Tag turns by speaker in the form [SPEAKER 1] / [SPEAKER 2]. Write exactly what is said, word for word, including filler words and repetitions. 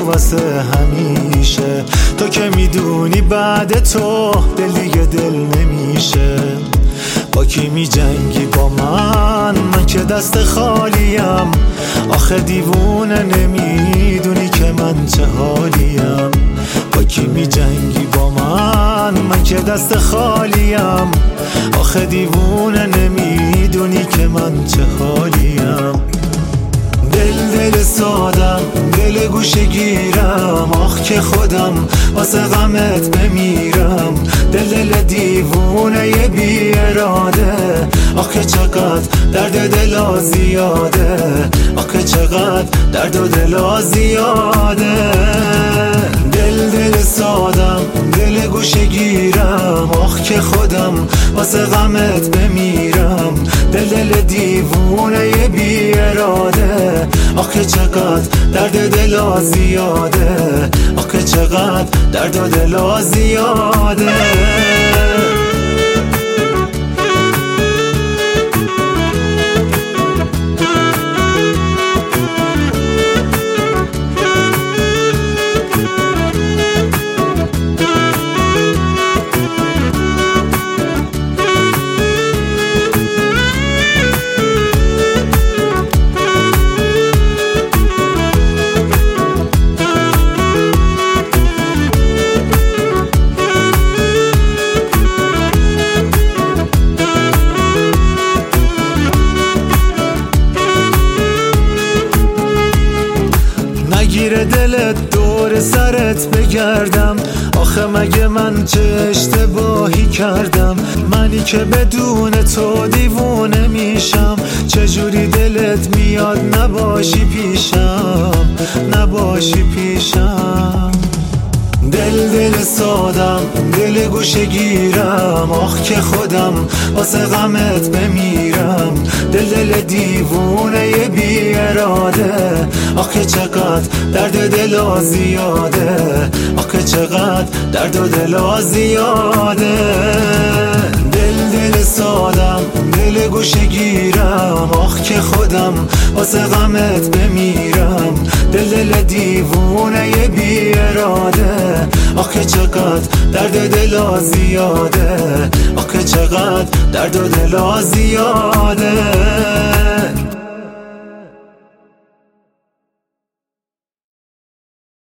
[SPEAKER 1] واسه همیشه. تو که میدونی بعد تو دل دیگه دل نمیشه. با کی می جنگی با من؟ من که دست خالیم. آخه دیوونه نمیدونی که من چه حالیم. با کی می جنگی با من؟ من که دست خالیم. آخه دیوونه نمیدونی که من چه حالیم. دل دل سادم، دل گوشه گیرم. آخ که خودم واسه غمت بمیرم. دل دل دیوونه ی بی اراده. آخ که چقدر درد دلا زیاده. آخ که چقدر درد و دلا زیاده. دل دل سادم، دل گوشه گیرم. آخ که خودم واسه غمت بمیرم. دل دل دیوونه ی بی اراده. آخ که چقدر درد دلا زیاده. آخ که چقدر درد و دلا زیاده. نگیره دلت دور سرت بگردم. آخه مگه من چه اشتباهی کردم؟ منی که بدون تو دیوونه میشم. چجوری دلت میاد نباشی پیشم، نباشی پیشم. دل دل سادم، دل گوشه گیرم. آخ که خودم واسه غمت بمیرم. دل دل دیوونه ی بی اراده. آخ که چقدر درد دلا زیاده. آخ که چقدر درد و دلا زیاده. دل دل سادم، دل گوشه گیرم. آخ که خودم واسه غمت بمیرم. دل دل دیوونه ی بی اراده. آخ که چقدر درد دلا زیاده. آخ که چقدر درد و دلا زیاده.